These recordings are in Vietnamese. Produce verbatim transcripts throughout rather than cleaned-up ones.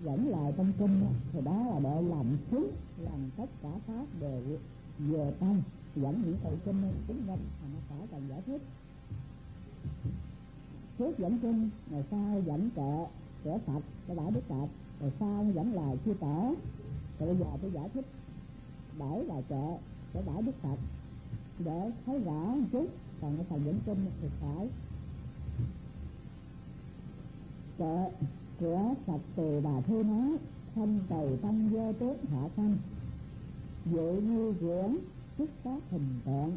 dẫn lời trong kinh đó, thì đó là để làm chứng, làm tất cả pháp đều về tâm. Dẫn những câu kinh này chứng minh mà nó phải cần giải thích. Trước dẫn kinh, rồi sau dẫn kệ của Phật, cái Đại Đức Phật, rồi sau dẫn lời chư tổ. Rồi bây giờ tôi giải thích bảy bài kệ của Đại Đức Phật để thấy rõ một chút. Còn cái phần dẫn kinh thì phải kệ của Phật Từ Bà Thư nói: thanh từ tâm vô tướng hạ thân, dụ như dưỡng xuất các hình tượng,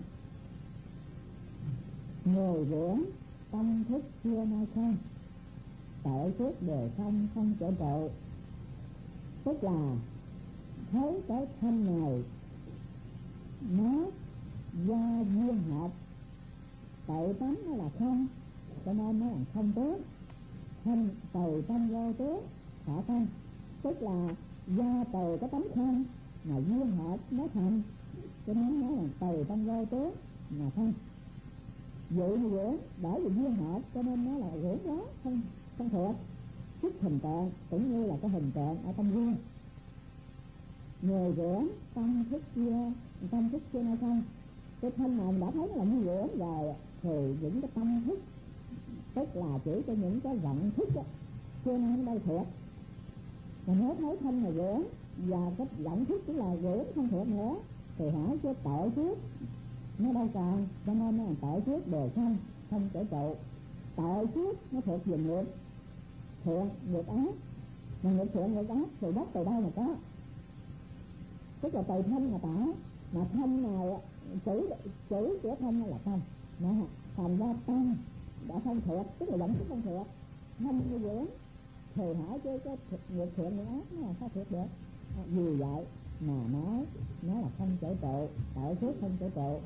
người dưỡng tâm thức chưa nơi không, tội phước đều không không chỗ trụ. Tức là thấy cái thân này nó do duyên hợp, tự tánh nó là không, cho nên nó là không tướng. Thân từ tâm vô tướng hạ thân, tức là do từ cái tánh không mà duyên hợp nó thành, cho nên nó là từ tâm vô tướng mà thân. Dụ như dưỡng, bởi vì duyên hợp cho nên nó là dưỡng đó, không không thuộc sức hình tượng, cũng như là cái hình tượng ở trong duyên. Người dưỡng tâm thức chưa, tâm thức chưa hay không, cái thân này đã thấy là như dưỡng rồi, thì những cái tâm thức, tức là chỉ cho những cái vọng thức đó, chưa nên đâu thuộc. Mà nếu thấy thân là dưỡng và cái vọng thức cũng là dưỡng không thuộc nữa, thì hỏi cái tội phước nó đâu còn, cho nên nó là tội phước đều không không thể trụ. Tội phước nó thuộc về nghiệp thiện nghiệp ác, mà nghiệp thiện nghiệp ác thì đất từ đâu mà có, tức là từ thân mà tả. Mà thân này chữ chữ của thân là tâm, nó thành ra tâm đã không thuộc, tức là vọng thức không thuộc. Thân như dưỡng thì hỏi cái cái nghiệp thiện nghiệp ác nó là sao thuộc được. Vì vậy mà nói nó là không chỗ trụ, tội phước không chỗ trụ.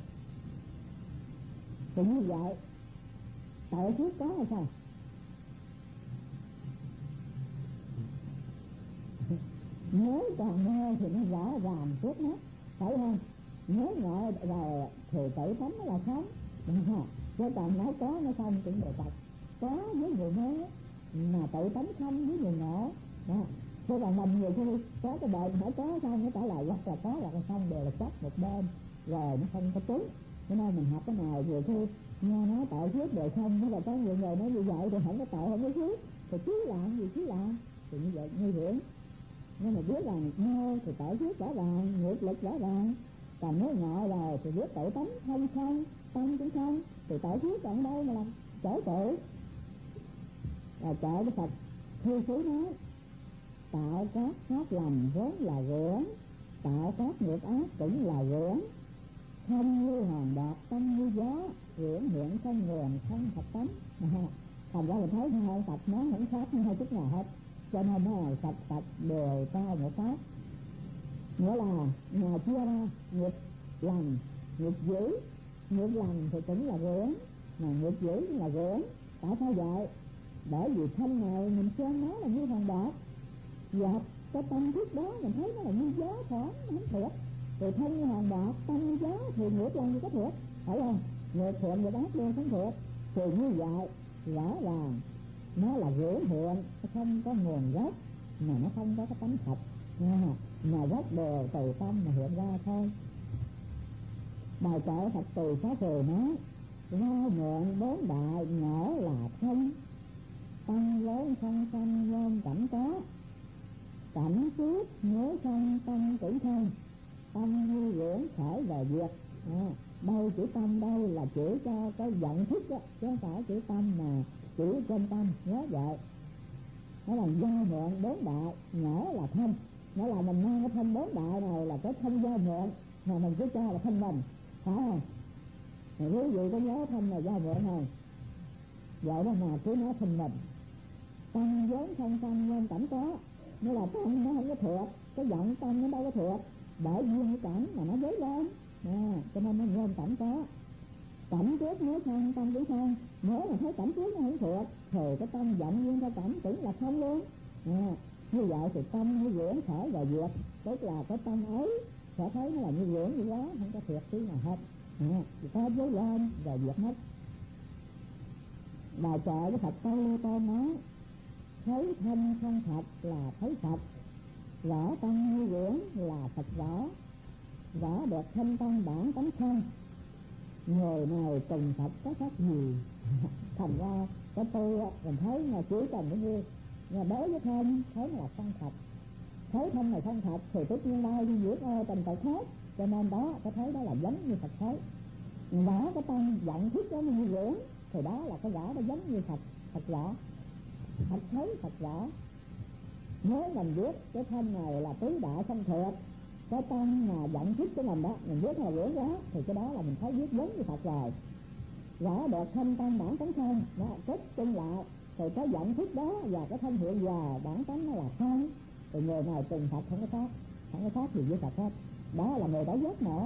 Thì như vậy tội phước có hay sao? Nếu còn nghe thì nó rõ ràng suốt hết, phải không? Nếu ngộ rồi thì tự tánh nó là không, đúng không? Chứ còn nói có nó không cũng được tập. Có với người mê mà tự tánh không với người ngộ đó. Chứ còn mình nhiều khi có cái đời hỏi có xong nó trả lời hoặc là có hoặc là không đều là chắc một bên rồi nó không có trúng. Cho nên mình học cái này nhiều khi nghe nói tội phước đều không, nó là có nhiều người nói như vậy thì không có tội không có phước, thì chứ làm gì chứ làm, thì như vậy nguy hiểm. Nhưng mà biết rằng nghe thì tội phước rõ ràng, nghiệp lực rõ ràng. Còn nếu ngộ rồi thì biết tự tánh không không, tâm cũng không, thì tội phước còn đâu mà làm chỗ tự. Và trợ cái Phật Thư Phú nói: tạo các pháp lành vốn là dưỡng, tạo các nghiệp ác cũng là dưỡng. Thân như hòn đọt, tâm như gió, dưỡng hiện không nguồn không thật tánh. Thành ra mình thấy hai Phật nói không khác hai chút nào hết, cho nên nó là Phật Phật đều cao một pháp. Nghĩa là nhà chia ra nghiệp lành, nghiệp dữ. Nghiệp lành thì cũng là dưỡng, mà nghiệp dữ cũng là dưỡng. Tại sao vậy? Bởi vì thân này mình xem nó là như hòn đọt, và cái tâm thức đó mình thấy nó là như gió thoảng, nó không thuộc. Thì thân như hòn đọt, tâm như gió, thì nghiệp lành như có thuộc, phải không? Nghiệp thiện nghiệp ác luôn không thuộc. Thì như vậy rõ ràng nó là dưỡng hiện, nó không có nguồn gốc, mà nó không có cái tánh thật, mà gốc đều từ tâm mà hiện ra thôi. Bài kệ Phật Từ Xá Phù nói: lo mượn bốn đại nhỏ là thân, tâm lớn không sanh gom cảnh có, cảnh trước nhớ sanh tâm cũng không, tâm như dưỡng khởi và diệt. À, đâu chữ tâm đây là chỉ cho cái vọng thức đó, chứ không phải chữ tâm mà chỉ trên tâm, nhớ vậy. Nó là do mượn bốn đại, nhỏ là thân. Nó là mình mang cái thân bốn đại này là cái thân do mượn, mà mình cứ cho là thân mình, phải không? Thì quý vị có nhớ thân là do mượn không? Vậy đó mà cứ nói thân mình. Tâm vốn không sanh nguyên cảnh có, nó là tâm nó không có thuộc, cái vọng tâm nó đâu có thuộc, bởi duyên cái cảnh mà nó dấy lên, à, cho nên nó nguyên cảnh có. Cảnh trước nếu không tâm cũng không, nếu mà thấy cảnh trước nó không thuộc thì cái tâm vọng duyên ra cảnh cũng là không luôn. À, như vậy thì tâm như dưỡng khởi và diệt, tức là cái tâm ấy sẽ thấy nó là như dưỡng như đó, không có thiệt tí nào hết. À, thì có dấy lên và diệt mất. Bài kệ với Phật Tây Tôn nói: thấy thân không thật là thấy Phật, rõ tâm như quyển là Phật rõ, rõ được thanh tâm bản tánh không, người nào cùng Phật có khác gì. Thành ra cái tôi mình thấy là chỉ cần cái như là đối với thân thấy là không thật, thấy thân này không thật thì tất nhiên lai đi giữa ô tình tự hết, cho nên đó cái thấy đó là giống như Phật thấy. Rõ cái tâm vọng thức đó như quyển thì đó là cái rõ đó giống như Phật Phật rõ, Phật thấy Phật rõ. Nếu mình biết cái thân này là tứ đại không thiệt, cái tâm mà vọng thức của mình đó mình biết là quyển đó thì cái đó là mình thấy biết giống như Phật rồi. Rõ được thân tâm bản tánh không, nó kết chung lại thì cái vọng thức đó và cái thân hiện giờ bản tánh nó là không, thì người này cùng Phật không có khác, không có khác gì với Phật hết. Đó là người đã giác ngộ.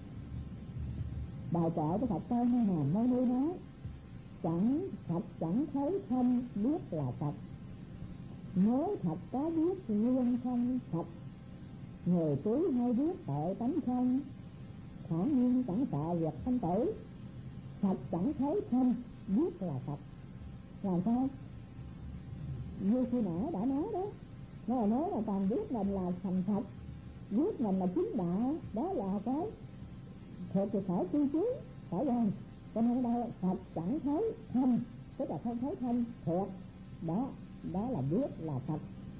Bài kệ của Phật Tôn Như Hàm Mâu Ni nói: chẳng Phật chẳng thấy thân biết là Phật, nếu thật có biết riêng không Phật, người túi hay biết tội tánh không, thản nhiên chẳng sợ việc sanh tử. Phật chẳng thấy thân biết là Phật. Làm sao? Như khi nãy đã nói đó, nó là nói là còn biết mình là thành Phật, biết mình là chính đạo, đó là cái thuộc về khỏi tư trí, phải không? Cho nên đây Phật chẳng thấy thân, tức là không thấy thân thuộc, đó đó là biết là Phật.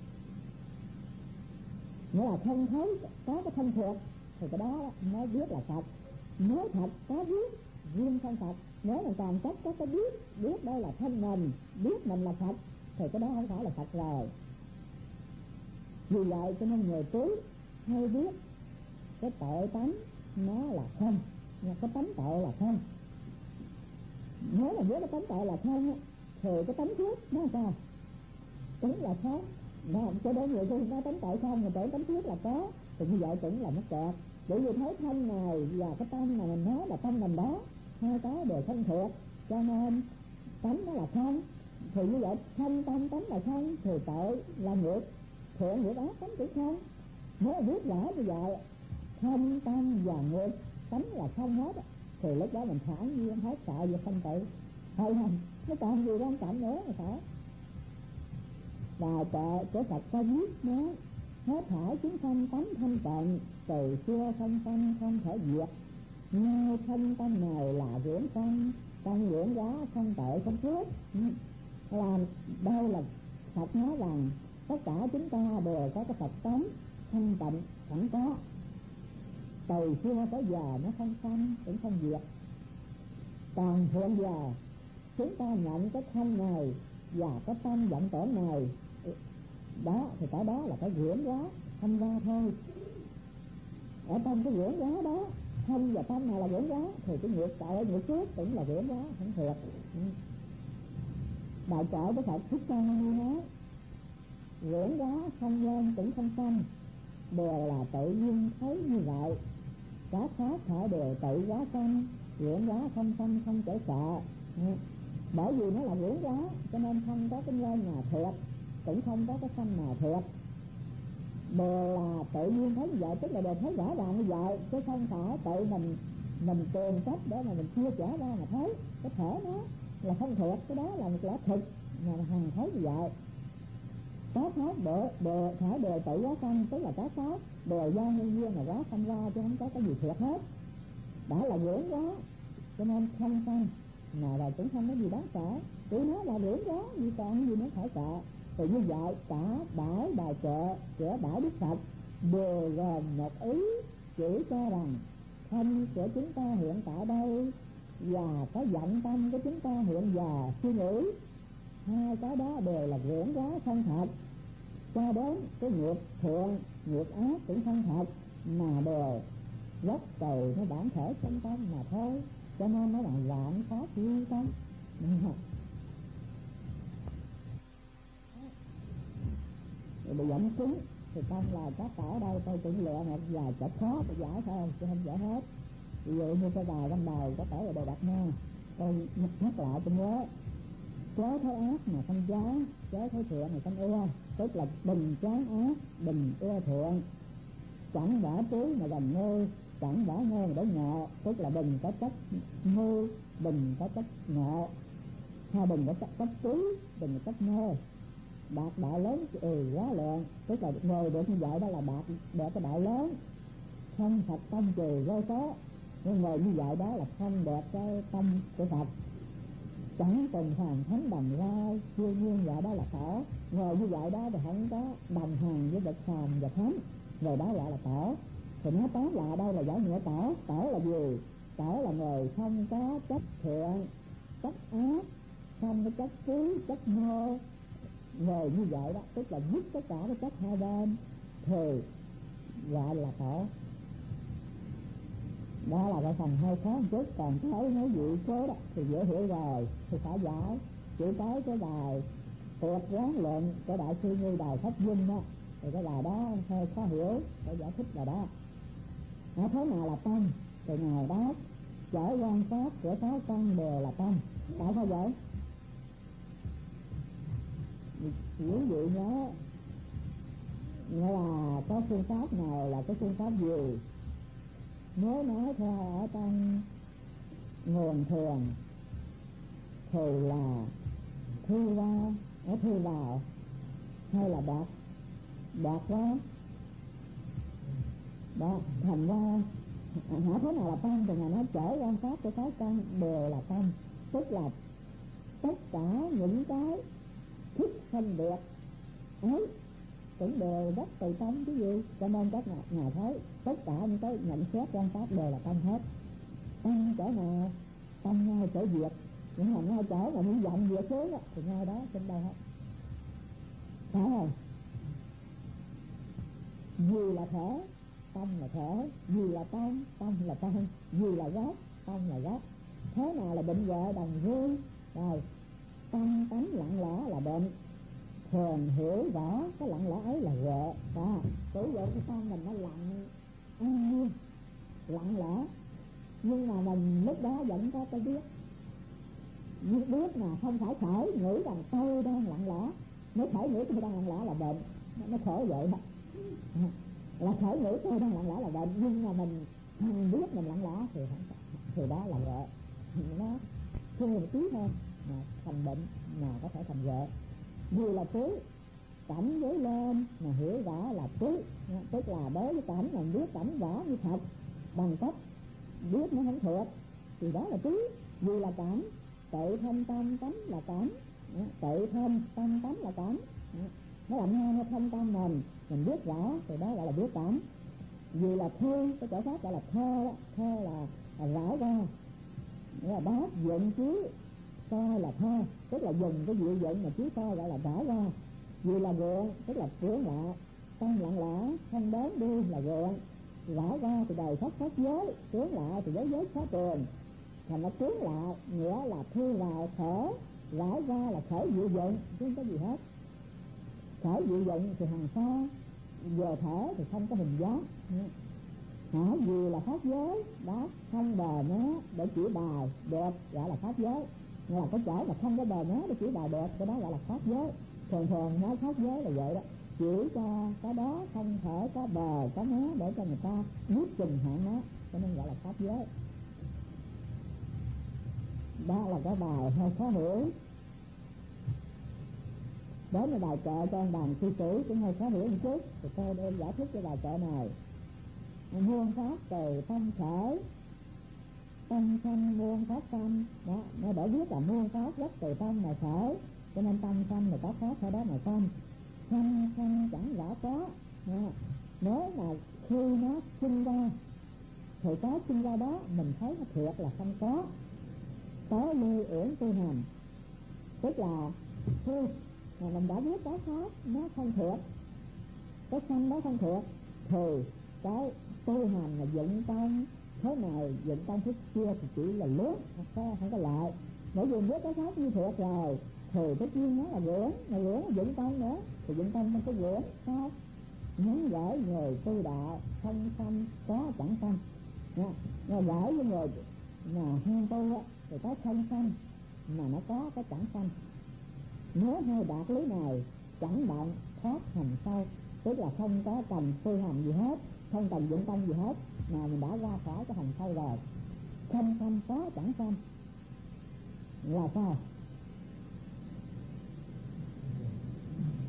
Nghĩa là không thấy có cái thân thuộc thì cái đó mới biết là Phật. Nếu thật có biết riêng thân Phật, nếu mà còn cách có cái biết, biết đây là thân mình, biết mình là Phật thì cái đó không phải là Phật rồi. Vì vậy cho nên người túi hay biết cái tội tánh nó là không, cái tánh tội là không. Nếu mà biết cái tánh tội là không thì cái tánh trước nó sao? Cũng là khác. Nó cho đến người tôi nói tánh tội không, mà tưởng tánh trước là có, thì như vậy cũng là mất kẹt. Bởi vì thấy thân này và cái tâm mà mình nói là tâm mình đó, hai cái đều không thuộc, cho nên tánh nó là không. Thì như vậy thân tâm tánh là không thì tội là ngược, thiện ngược ác tánh cũng không. Nếu biết rõ như vậy thân tâm và ngược tánh là không hết thì lúc đó mình thản nhiên hết sợ về sanh tử, hay không? Nó còn gì quan trọng nữa mà phải. Và kệ của Phật có viết nói: hết thảy chúng sanh tánh thanh tịnh, từ xưa sanh sanh không thể diệt, nay thân tâm này là dưỡng sanh, tâm dưỡng giá không tội không phước. Làm đâu là Phật nói rằng tất cả chúng ta đều có cái Phật tánh thanh tịnh sẵn có, từ xưa tới giờ nó không sanh cũng không diệt. Còn hiện giờ chúng ta nhận cái thân này và cái tâm vọng tưởng này đó thì cái đó là cái dưỡng giá thanh ra thôi. Ở trong cái dưỡng giá đó, thân và tâm này là dưỡng giá thì cái nghiệp tội nghiệp phước cũng là dưỡng giá không thiệt. Đại kệ của Phật Thích Ca Mâu Ni nói: dưỡng giá không lên cũng không sanh, đều là tự nhiên thấy như vậy. Các khác họ đều tự giá sanh, dưỡng giá không sanh không thể sợ. Bởi vì nó là dưỡng giá cho nên không có cái nhân nào thiệt, cũng không có cái sanh nào thiệt, đều là tự nhiên thấy như vậy. Tức là đều thấy rõ ràng như vậy, chứ không phải tự mình mình tìm cách để mà mình chia sẻ ra mà thấy. Cái thể nó là không thiệt, cái đó là một lẽ thực mà hằng thấy như vậy. Các khác đều đều phải đều tự giá sanh, tức là các khác đều do nhân duyên mà giá sanh ra, chứ không có cái gì thiệt hết. Đã là dưỡng giá cho nên không sanh, mà là cũng không có gì đáng sợ. Chỉ nó là dưỡng giá, gì còn gì nó phải sợ. Thì như vậy cả bãi bài kệ của bãi Đức Phật đều gồm một ý chỉ cho rằng thân của chúng ta hiện tại đây và cái vọng tâm của chúng ta hiện giờ suy nghĩ, hai cái đó đều là dưỡng giá không thật. Cho đến cái nghiệp thiện nghiệp ác cũng không thật, mà đều gốc từ nó bản thể trong tâm mà thôi. Cho nên nó là vạn pháp duy tâm. Bị dẫn cứng thì tâm là các ở đây tôi cũng lựa một vài chữ khó để giải thôi, chứ không giải hết. Ví dụ như cái bài ban đầu có thể là Đề Đạt Ma, tôi nhắc lại tôi nhớ: chớ thấy ác mà không chán, chớ thấy thiện mà không ưa. Tức là đừng chán ác, đừng ưa thiện. Chẳng bỏ trí mà dành ngôi, chẳng bỏ ngôi mà để ngộ. Tức là đừng có trách ngu, đừng có trách ngộ, hay đừng có trách trí, đừng có trách ngô. đạt đạo lớn ừ quá lượng, tức là người được như vậy đó là đạt được cái đạo lớn, không Phật tâm trì vô số. Nhưng người như vậy đó là không được cái tâm của Phật, chẳng cùng phàm thánh đồng lai, siêu nhiên vậy đó là tổ. Người như vậy đó thì không có đồng hành với bậc phàm và thánh, người đó gọi là tổ. Thì nói tóm lại đây là giải nghĩa tổ. Tổ là gì? Tổ là người không có chất thiện, chất ác, không có chất trí, chất mô. Người như vậy đó tức là dứt tất cả cái chất hai bên thì gọi là tổ. Đó là cái phần hơi khó một chút, còn thấy mấy vị số đó thì dễ hiểu rồi, thì phải giải. Chỉ tới cái bài tuyệt quán luận của đại sư Như Đài Pháp Vinh đó, thì cái bài đó hơi khó hiểu để giải thích rồi đó. Nói thế nào là tâm? Thì ngài đó chở quan sát của sáu căn đều là tâm. Tại sao vậy? Ví dụ nhớ nghĩa là có phương pháp nào là cái phương pháp gì? Nếu nói theo ở trong nguồn thường thì là thu ra, ở thu vào hay là đạt đạt ra đó, thành ra hỏi thế nào là tâm? Thì ngài nói chở quan sát của sáu căn đều là tâm, tức là tất cả những cái thức phân biệt ấy cũng đều rất từ tâm chứ gì. Cho nên các ngài, ngài thấy tất cả những cái nhận xét quan sát đều là tâm hết. Tâm chỗ nào? Tâm ngay chỗ diệt. Những hành ngay chỗ mà muốn dọn diệt xuống đó, thì ngay đó trên đâu hết. Phải không? Vì là thể, tâm là thể. Vì là tâm, tâm là tâm. Vì là gốc, tâm là gốc. Thế nào là định huệ đồng vui? Rồi tâm tánh lặng lẽ là định, thường hiểu rõ cái lặng lẽ ấy là huệ. Đó, sử dụng cái tâm mình nó lặng an nhiên, lặng lẽ, nhưng mà mình lúc đó vẫn có cái biết. Nhưng biết mà không phải khởi nghĩ rằng tôi đang lặng lẽ. Nếu khởi nghĩ tôi đang lặng lẽ là bệnh, nó khổ vậy đó. Là khởi nghĩ tôi đang lặng lẽ là bệnh, nhưng mà mình mình biết mình lặng lẽ thì không, thì đó là huệ. Nó thua một tí thôi mà thành bệnh, mà có thể thành huệ. Vì là trí, cảnh giới lên mà hiểu rõ là trí, tức là đối với cảnh mà biết cảnh rõ như thật bằng cách biết nó không thuộc thì đó là trí. Vì là cảnh, tự thân tâm tánh là cảnh, tự thân tâm tánh là cảnh, nó làm ngay nó thân tâm mình mình biết rõ thì đó gọi là biết cảnh. Vì là thơ, cái chỗ khác gọi là thơ đó. Thơ là, là rõ ra, nghĩa là bác dụng trí coi là thơ, tức là dùng cái dự dụng mà trí coi gọi là rõ ra. Vì là gượng, tức là cưỡng lạ, tâm lặng lẽ không đến đi là gượng. Rõ ra thì đời pháp pháp giới, cưỡng lạ thì giới giới khó tường. Thành nó cưỡng lạ nghĩa là thu vào khởi, rõ ra là khởi dự dụng, chứ không có gì hết. Khởi dự dụng thì hàng xa, về thể thì không có hình dáng. Hả, vì là pháp giới đó, không bờ nó để chỉ bài được gọi là pháp giới. Nghĩa là cái chỗ mà không có bờ nó để chỉ bài được, cái đó gọi là pháp giới. Thường thường nói pháp giới là vậy đó, chỉ cho cái đó không thể có bờ có nó để cho người ta biết chừng hạn nó, cho nên gọi là pháp giới. Đó là cái bài hơi khó hiểu. Đối với bài kệ cho bàn sư tử cũng hơi khó hiểu một chút, thì tôi đem giải thích cái bài kệ này. Muôn pháp từ tâm khởi, tâm sanh muôn pháp sanh. Đó, nó để biết là muôn pháp rất từ tâm mà khởi, cho nên tâm sanh là có pháp ở đó mà sanh. Sanh sanh chẳng rõ có. Đó. Nếu mà khi nó sinh ra thì có sinh ra đó mình thấy nó thiệt là không có. Có lưu uyển tu hành, tức là khi mà mình đã biết cái pháp nó không thiệt, cái sanh đó không thiệt, thì cái tu hành là dựng công thế này dựng công thế kia thì chỉ là lướt, không có, không có lợi. Bởi vì biết cái pháp như thiệt rồi thì tất nhiên nó là dưỡng, mà dưỡng là dựng công nữa, thì dựng công không có dưỡng sao? Nhắn gửi người tu đạo không sanh có chẳng sanh nha. Mà gửi với người mà hương tu á thì có không sanh mà nó có cái chẳng sanh. Nếu hai đạt lý này chẳng động thoát hành sâu, tức là không có cần tu hành gì hết, không cần dụng công gì hết, mà mình đã ra khỏi cái hành sâu rồi. Không sanh có chẳng sanh là sao?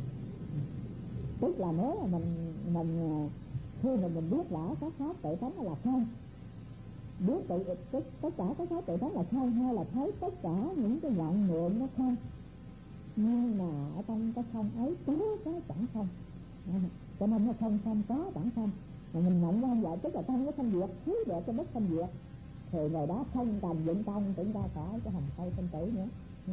Tức là nếu mà mình mình khi mà mình biết rõ các pháp tự tánh là không, biết tự tất, tất cả các pháp tự tánh là không, hay là thấy tất cả những cái vọng niệm nó không, nhưng mà ở trong cái không ấy có cái chẳng không, à, cho nên nó không không có chẳng không. Mà mình nhận ra vậy tức là trong cái không diệt thiếu được cái bất không diệt, thì người đó không cần dụng công tưởng ra khỏi cái hồng sâu sinh tử nữa.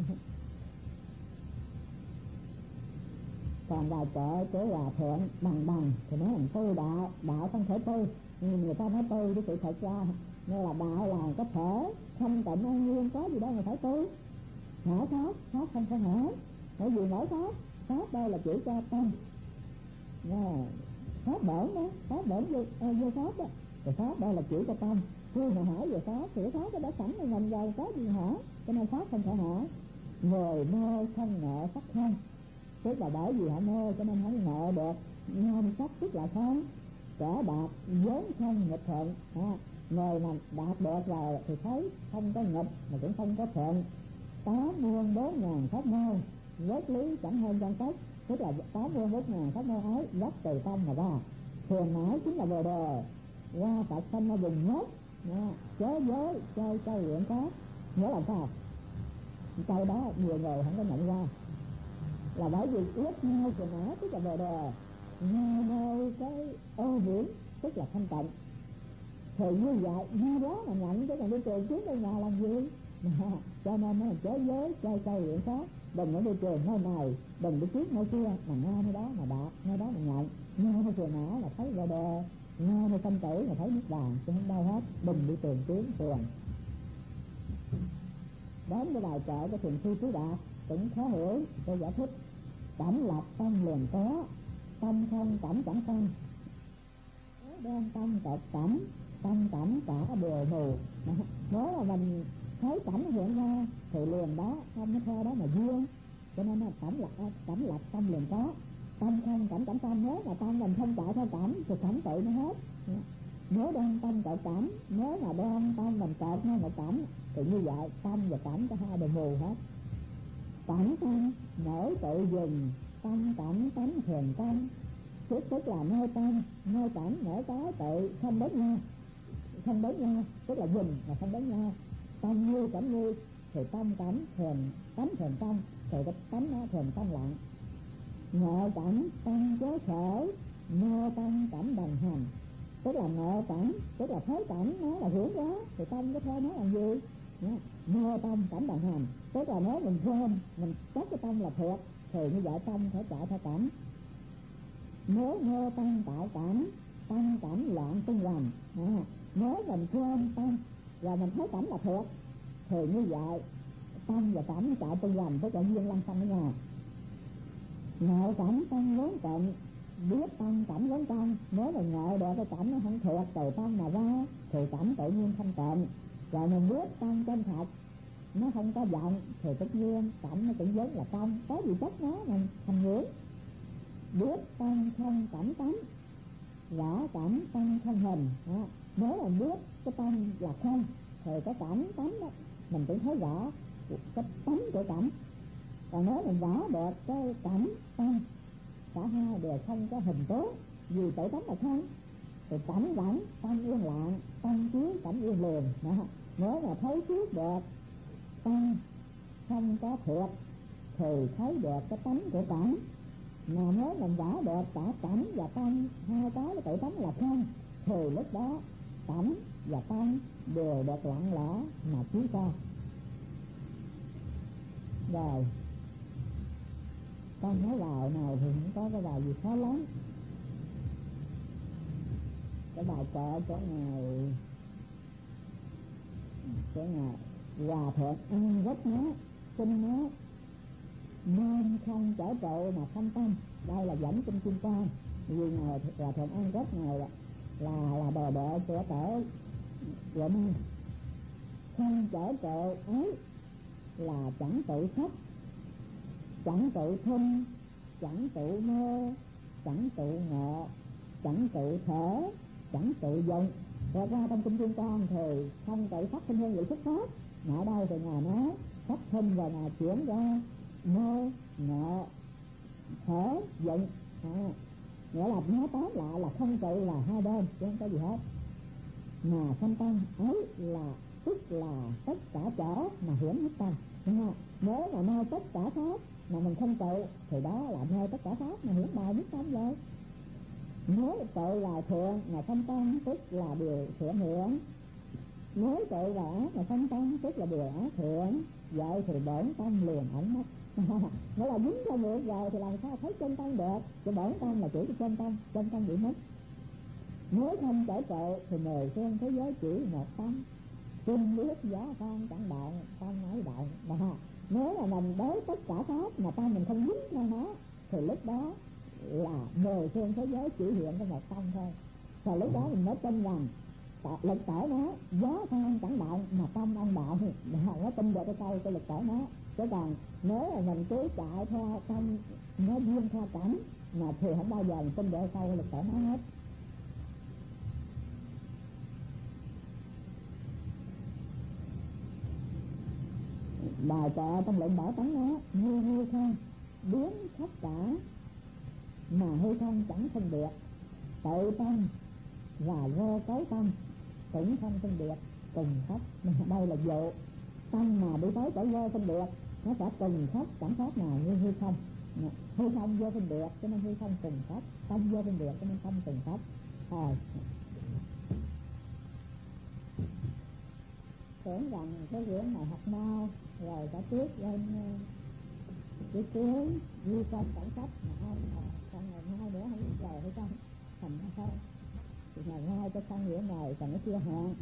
Còn vào chợ của hòa thượng bằng bằng thì nói là tu đạo, đạo không thể tu, nhưng người ta nói tu cái sự thật ra nên là đạo là có thể không tịnh an nhiên, có gì đâu mà phải tu. Hở pháp, pháp không phải hở, bởi vì mỗi pháp, pháp đây là chỉ cho tâm. Nè, pháp bổn đó, pháp bổn vô, à, vô pháp đó, thì pháp đây là chỉ cho tâm. Khi mà hỏi về pháp, thì pháp nó đã sẵnในmình rồi, có gì hở, cho nên pháp không thể hở. Người mê không ngộ sắc không, tức là bởi vì họ mê cho nên không ngộ được nhân sắc tức là không. Kẻ đạt vốn không nghịch thuận, à, người mà đạt được rồi thì thấy không có nghịch mà cũng không có thuận. Tám muôn bốn ngàn pháp môn, vết lý chẳng hơn trong cách, tức là tám muôn bốn ngàn pháp môn ấy gốc từ tâm mà ra. Thường nói chính là bồ đề, qua tại tâm nó dùng nhất, chớ giới chơi chơi luyện có. Nhớ làm sao? Câu đó nhiều người không có nhận ra, là bởi vì ước nhau của nó tức là bồ đề, nhau nhau cái ô nhiễm tức là thanh tịnh. Thì như vậy như đó mà nhận cái còn đi trường trước đây nhà làm gì? Cho nên nó là chớ giới chơi chơi luyện pháp, đừng có đi trường nơi này, đừng đi trước nơi kia, mà nghe nơi đó mà đạt, nơi đó mà nhận, nghe nơi trường não là thấy bồ đề, nghe nơi tâm tử là thấy niết bàn, chứ không đâu hết. Đừng đi trường tiến trường. Đến cái bài kệ của thiền sư Tứ Đạt cũng khó hiểu, tôi giải thích. Cảnh lập tâm liền có, tâm không cảnh chẳng tâm. Nếu đem tâm cột cảnh, tâm cảnh cả đều mù. Nếu mà mình thấy cảnh hiện ra thì liền đó không có theo đó mà duyên, cho nên là cảnh lập cảnh lập tâm liền có, tâm không cảnh chẳng tâm. Nếu mà tâm mình không chạy theo cảnh thì cảnh tự nó hết. Nếu đem tâm cột cảnh, nếu mà đem tâm mình cột theo một cảnh thì như vậy tâm và cảnh cả hai đều mù hết. Cảnh tâm nổi tự dừng, tâm cảnh tánh thường tâm, tức tức là nơi tâm nơi cảnh mỗi cái tự không đến nhau, không đến nhau tức là dừng và không đến nhau. Tâm như cảnh như thì tâm cảnh thường tánh thường tâm, thì cái tánh nó thường tâm lặng. Ngộ cảnh tâm chế khởi, mê tâm cảnh đồng hành, tức là ngộ cảnh tức là thấy cảnh nó là hưởng đó thì tâm cái theo nó làm gì? Mê tâm cảnh đồng hành, tức là nếu mình quên mình chắc cái tâm là thiệt thì như vậy tâm phải chạy theo cảnh. Nếu mê tâm tạo cảnh, tâm cảnh loạn tung hoành, à, nếu mình quên tâm và mình thấy cảnh là thiệt thì như vậy tâm và cảnh chạy tung hoành, tức là duyên lăng xăng với nhau. Ngộ cảnh tâm vốn tịnh, biết tâm cảnh vốn tâm. Nếu mình ngộ được cái cảnh nó không thiệt từ tâm mà ra thì cảnh tự nhiên thanh tịnh. Rồi mình biết tâm chân thật nó không có vọng thì tất nhiên cảnh nó cũng vốn là tâm, có gì chất nó mình thành ngưỡng. Biết tâm không cảnh tánh, rõ cảnh tâm không hình. À, nếu mình biết cái tâm là không thì cái cảnh tánh đó mình cũng thấy rõ cái tánh của cảnh. Còn nếu mình rõ được cái cảnh tâm cả hai đều không có hình tố, vì tự tánh là không thì cảnh vẫn tâm yên lặng, tâm chiếu cảnh yên liền. Đó. Nếu mà thấy trước được tâm không có thiệt thì thấy được cái tánh của cảnh. Mà nếu mình rõ được cả cảnh và tâm hai cái tự tánh là không thì lúc đó cảnh và tâm đều được lặng lẽ mà chiếu ra. Rồi con nói vào này thì không có cái bài gì khó lắm. Cái bài kệ của ngài của ngài Hòa Thượng An Rất nói, xin nói nên không trở trụ mà không tâm. Đây là dẫn kinh Kim Cang, vì ngài Hòa Thượng An Rất này là là đồ đệ của tổ Huệ Năng. Không trở trụ ấy là chẳng tự sắc, chẳng tự thinh, chẳng tự mơ, chẳng tự ngộ, chẳng tự thể, chẳng tự dụng. Rồi ra trong kinh Kim Cang thì không tự sắc thinh hương vị xuất pháp. Mà ở đây thì ngài nói sắc thinh và ngài chuyển ra mơ, ngộ, thể, dụng. À, nghĩa là nói tóm lại là không tự là hai bên chứ không có gì hết, mà sanh tâm ấy là tức là tất cả chỗ mà hiển nhất tâm, đúng không? Nếu mà nơi tất cả pháp mà mình không tự thì đó là nơi tất cả pháp mà hiển bài nhất tâm rồi. Nếu tự là thiện mà sanh tâm tức là điều thiện hiện, nếu tự là ác mà sanh tâm tức là điều ác thiện, vậy thì bổn tâm liền ẩn mất. Nó là dính theo nghiệp rồi thì làm sao thấy chân tâm được, chứ bổn tâm là chỉ cái chân tâm, chân tâm bị mất. Nếu không trở tự thì mười phương thế giới chỉ một tâm, chung nước gió con chẳng đạo con nói đạo đó. Nếu mà mình đối tất cả pháp mà tâm mình không dính theo nó thì lúc đó là mười phương thế giới chỉ hiện có một tâm thôi. Rồi lúc đó mình mới tin rằng lực tở nó gió con chẳng đạo mà tâm ông đạo, nó tin được cái câu cái lực tở nó. Chứ còn nếu mà mình cứ chạy theo tâm nó duyên theo cảnh mà thì không bao giờ mình tin được câu lực tở nó hết. Bài trọ trong lệnh bảo tánh nó như hư không biến khắp cả mà hư không chẳng phân biệt, tự tâm và vô cấu tâm cũng không phân biệt cùng khắp. Đây là dụ tâm mà đi tới trở vô phân biệt, nó sẽ cùng khắp cảm pháp nào như hư không. Hư không vô phân biệt cho nên hư không cùng khắp, tâm vô phân biệt cho nên tâm cùng khắp. Rồi tưởng rằng cái quyển này học mau rồi đã tiếp lên cái cuốn ghi con cảnh sách mà ai còn ngày mai nữa không biết rồi hay không thành ra thôi thì ngày mai cho xong quyển này còn nó chưa hạn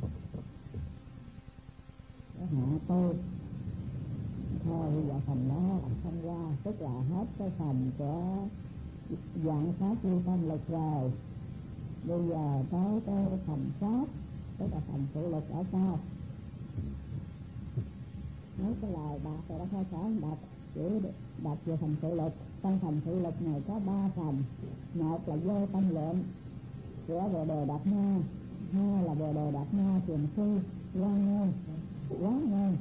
nó hạ tôi thôi bây giờ phần đó thông qua, tức là hết cái phần của dạng pháp lưu tâm lực rồi. Bây giờ tới cái phần pháp, tức là phần phụ lực ở sau. Nói cái lời đọc rồi đó thôi, phải đọc chỉ đọc về phần phụ lực. Trong phần phụ lực này có ba phần. Một là vô tâm lượng của Bồ Đề Đạt Ma, hai là Bồ Đề Đạt Ma Thiền Sư Quán Ngôn Quán Ngôn,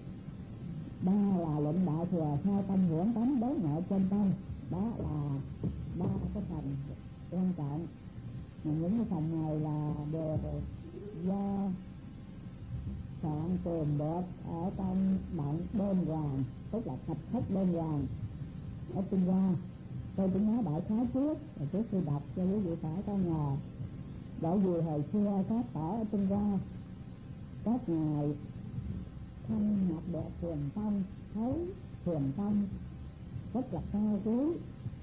ba là luận đại thừa theo tâm hưởng tánh đối nội trên tâm. Đó là ba cái phần quan trọng. Mà những cái phần này là đều do soạn tìm được ở trong bản đơn hoàng, tức là thạch thất đơn hoàng ở Trung Hoa. Tôi cũng nói đại khái trước, rồi trước khi đọc cho quý vị phải có ngờ. Bởi vì hồi xưa các tổ ở Trung Hoa, các ngài thâm nhập được thiền tông, thấy thiền tông rất là cao quý,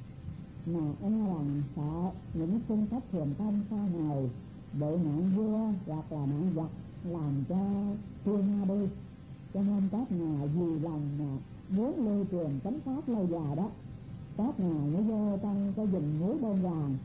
mà e rằng sợ những phương pháp thiền tông sau này bị nạn vua hoặc là nạn giặc làm cho tiêu ma đi, cho nên các ngài vì lòng mà muốn lưu truyền chánh pháp lâu dài đó, các ngài mới vô trong cái vùng núi đơn vàng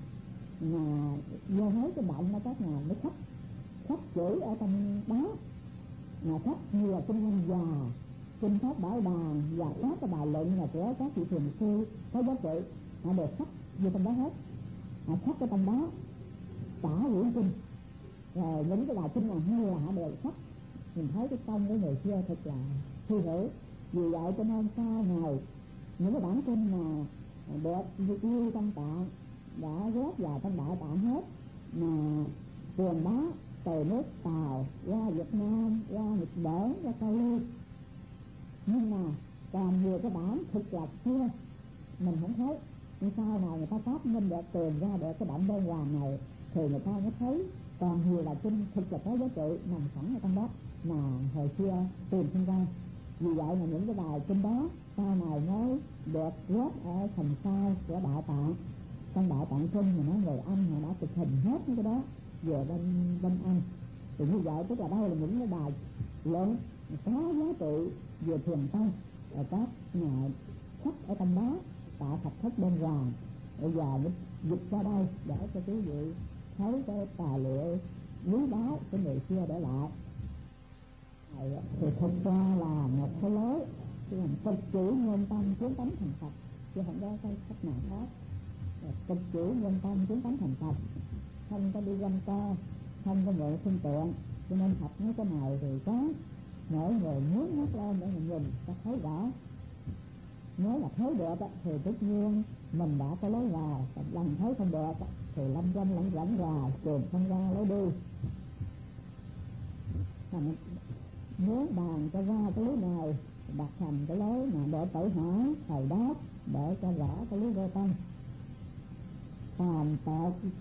mà vô mấy cái động đó, các ngài mới khắc khắc chữ ở trong đó, mà khắc như là kinh văn già, kinh pháp bảo đàn và các cái bài luận là của các vị thiền sư có giá trị, họ đều khắc vô trong đó hết. Họ khắc ở trong đó cả quyển kinh, rồi những cái bài kinh nào hay là họ đều khắc. Mình thấy cái công của người xưa thật là hy hữu. Vì vậy cho nên sau này những cái bản kinh mà được yêu trong tạng đã ghép vào trong đại tạng hết, mà truyền bá từ nước Tàu qua Việt Nam, qua Nhật Bản, qua Cao Ly. Nhưng mà còn nhiều cái bản thực là xưa mình không thấy, nhưng sau này người ta phát minh được truyền ra được cái bản đơn hoàng này thì người ta mới thấy còn nhiều là kinh thực là có giá trị nằm sẵn ở trong đó mà hồi xưa tìm không ra. Vì vậy mà những cái bài kinh đó sau này mới được ghép ở phần sau của Đại Tạng. Trong Đại Tạng kinh mà nói người Anh họ đã thực hành hết những cái đó về bên bên Anh. Thì như vậy tức là đây là những cái bài luận có giá trị về thiền tông, rồi các nhà khắc ở trong đó tại thạch thất bên hoàng. Bây giờ mới dịch ra đây để cho quý vị thấy cái tài liệu quý báu của người xưa để lại. Thì thực ra là một cái lối cực chỉ nguyên tâm tiến tánh thành Phật, chứ không có cái cách nào khác. Cực chỉ nguyên tâm tiến tánh thành Phật, không có đi quanh co, không có mượn phương tiện, cho nên học mấy cái này thì có mỗi người muốn nhắc lên để mình nhìn ta thấy rõ. nếu là thấy được thì tất nhiên mình đã có lối vào, lần thấy không được thì lâm lâm lẫn dẫn vào trường không ra lối đi. Thành nếu bàn cho ra cái lối này đặt thành cái lối mà để tự hỏi thầy đáp để cho rõ cái lý vô tâm. Phàm tạo